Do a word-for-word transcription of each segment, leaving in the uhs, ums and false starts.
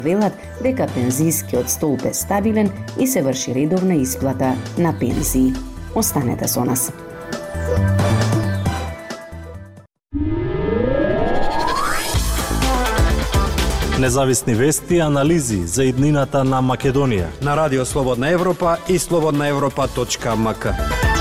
Велат дека пензискиот столб е стабилен и се врши редовна исплата на пензии. Останете со нас. Независни вести и анализи за иднината на Македонија на Радио Слободна Европа и слободна европа точка ем ка.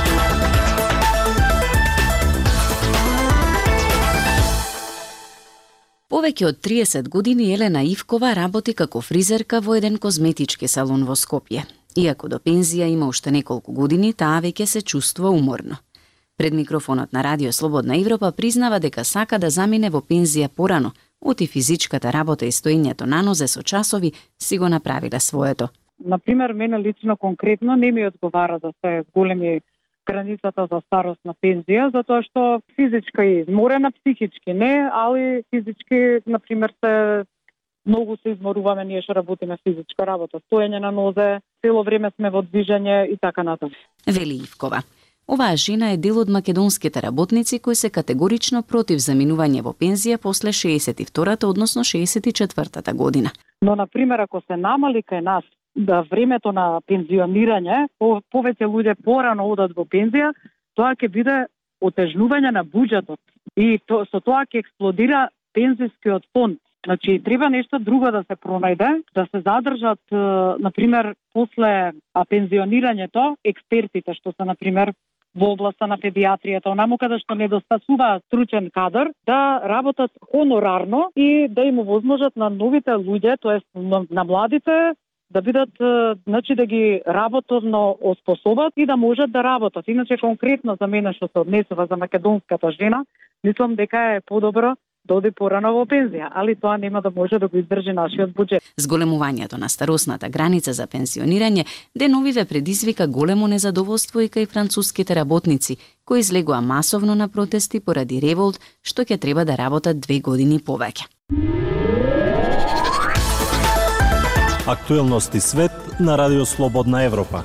Повеќе од триесет години Елена Ивкова работи како фризерка во еден козметички салон во Скопје. Иако до пензија има уште неколку години, таа веќе се чувствува уморно. Пред микрофонот на Радио Слободна Европа признава дека сака да замине во пензија порано, оти физичката работа и стоењето на нозе со часови си го направиле своето. Например, мене лично конкретно не ми одговара да се големи границата за старост на пензија, затоа што физичка е изморена, психички не, али физички, например, се многу се изморуваме, ние што работиме физичка работа, стоење на нозе, цело време сме во движење и така натаму. Вели Ивкова. Оваа жена е дел од македонските работници кои се категорично против заминување во пензија после шеесет и втората, односно шеесет и четвртата година. Но, например, ако се намали кај нас да времето на пензионирање, повеќе луѓе порано одат во пензија, тоа ќе биде отежнување на буџетот и то, со тоа ќе експлодира пензискиот фонд. Значи, треба нешто друго да се пронајде, да се задржат, например, после пензионирањето, експертите што се, например, во областа на педиатријата, онаму каде што недостасува стручен кадар, да работат хонорарно и да им овозможат на новите луѓе, тоест на младите, да бидат, значи да ги работовно оспособат и да можат да работат. Иначе конкретно за мене што се однесува за македонската жена, мислам дека е подобро да оди порано во пензија, али тоа нема да може да го издржи нашиот буџет. Зголемувањето на старосната граница за пензионирање деновиве предизвика големо незадоволство и кај француските работници, кои излегоа масовно на протести поради револт што ќе треба да работат две години повеќе. Актуелности свет на Радио Слободна Европа.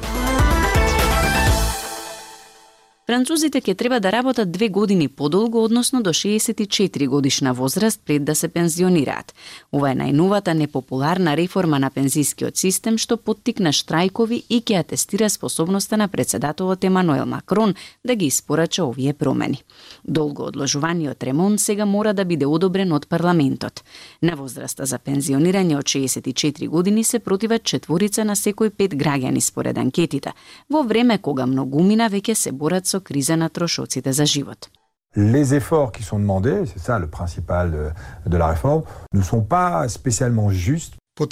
Французите ќе треба да работат две години подолго, односно до шеесет и четири годишна возраст пред да се пензионираат. Ова е најновата непопуларна реформа на пензискиот систем што поттикна штрајкови и ќе атестира способноста на председателот Емануел Макрон да ги испорача овие промени. Долго одложуваниот ремонт сега мора да биде одобрен од парламентот. На возраста за пензионирање од шеесет и четири години се противат четворица на секој пет граѓани според анкетите, во време кога многумина веќе се борат со криза на трошоците за живот. Les efforts qui sont demandés, c'est ça le principal de, de la réforme, ne sont pas spécialement justes